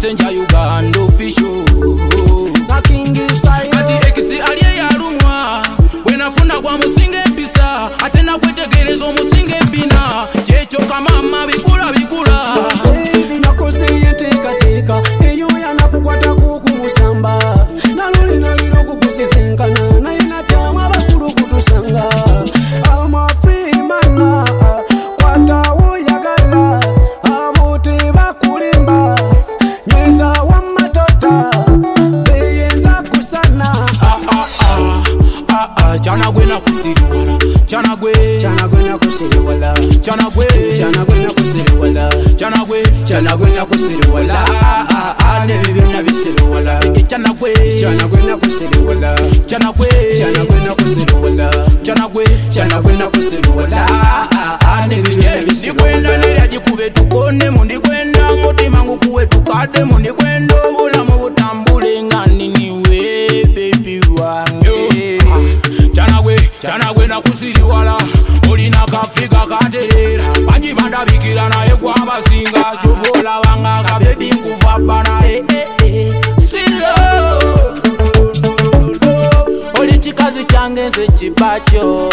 Messenger Uganda official. Na kingi sayo Kati ekisi aliye ya rumwa wenafuna kwa musinge pisa atena kwetegerezo musinge bina checho kama mama bikula baby nakoseye teka eyo yanakukwata kukumusamba naluli naliro kukusisinkana na inatamwa bakulu kutusanga I'm a free man kwata uyagala abuti bakulimba nyeza wa matota beyenza kusana chana gwe na kusiriwala chana gwe na kusiriwala chana gwe na kusiriwala chana gwe na kusiriwala ane bibyo na bisiriwala chana gwe na kusiriwala chana gwe na kusiriwala chana gwe na kusiriwala ane bibyo na ndikwenda nilyaji kube tukone mundikwenda mutima ngukuwe tukade mundikwenda obulamu butambule nga niniwe baby wange chana gwe na kusiriwala olina kafiga katerera banji bandabikira naye kwabasinga chovola wanga kabebi nkuva bana silo oli chikazi change nze chipacho